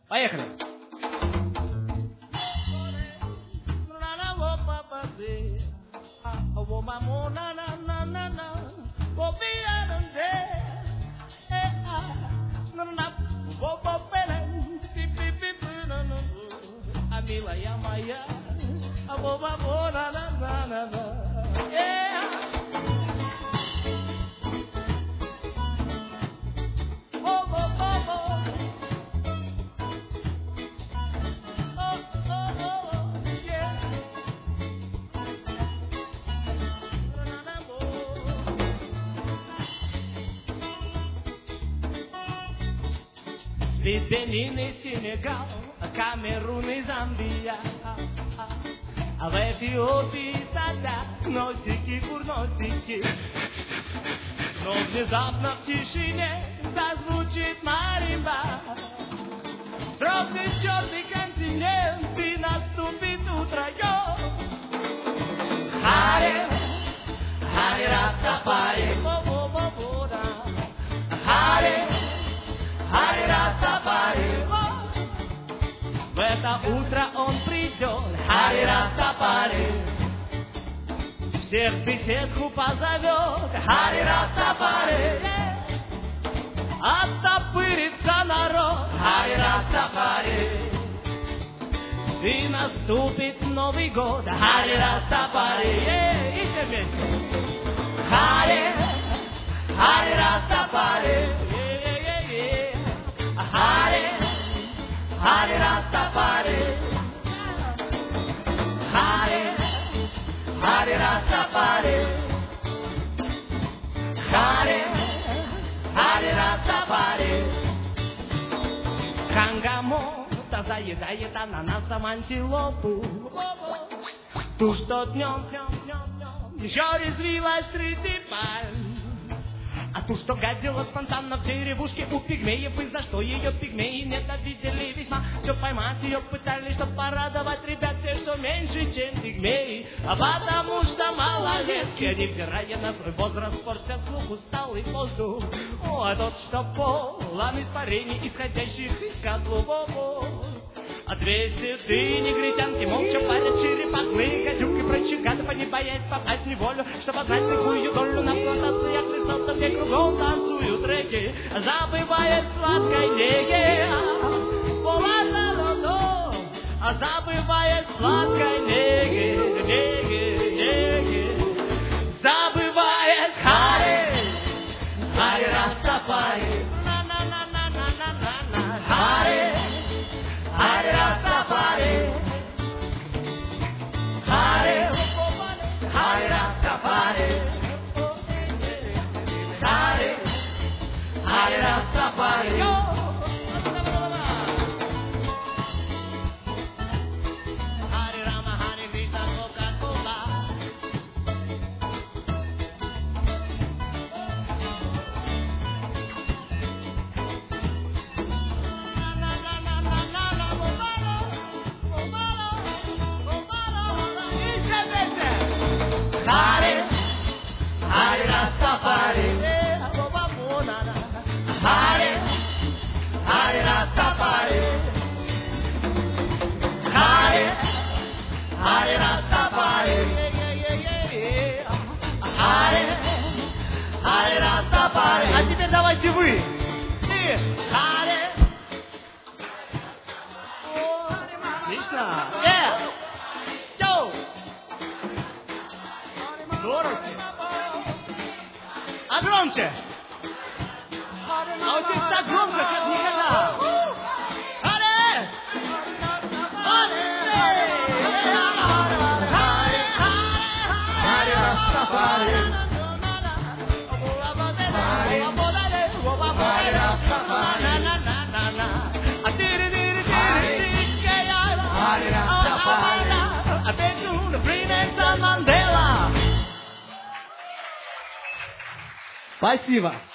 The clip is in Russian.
Поехали. Милая моя, Benin e Senegal, Camerun e Zambia, в Эфиопии садят носики курносики, но внезапно в тишине зазвучит маримба. Дрогнет черный континент и наступит утро. Харе, харе растафари, харе, харе растафари. В это утро он придет, харе растафари. Всех беседку позовет, харе растафари. Оттопырится народ, харе растафари. И наступит Новый год, харе растафари. И все вместе. Харе, харе растафари. Харе, харе растафари. Харе, харе растафари. Харе, харе растафари. Кангамо заедает ананасом антилопу, ту, что днем еще резвилась среди пальм, а ту, что гадила спонтанно в деревушке у пигмеев, и за что ее пигмеи ненавидели весьма. Все поймать ее пытались, чтоб порадовать ребят, те, что меньше, чем пигмеи, а потому что малолетки, невзирая на свой возраст, портят слух, усталый воздух. А тот, что полон испарений, исходящих из котлов. А 200 негритянки молча парят черепахлые гадюки, прочие гады, не боясь попасть в неволю, чтобы знать какую долю на плантациях лесов, где кругом танцуют реки, забывает сладкой неге. А забывает сладкой неге, забывает харе, харе растафари. Харе, харе растафари. Харе, харе растафари. Харе, харе растафари. Харе, харе растафари. Харе, харе растафари. Харе, харе растафари. Харе, харе растафари. А теперь давайте вы. Харе. Отлично. Йоу. Здорово. А громче. А вот здесь так громко, как никогда. Харе! Харе! Харе растафари. Харе растафари. Харе растафари. Спасибо.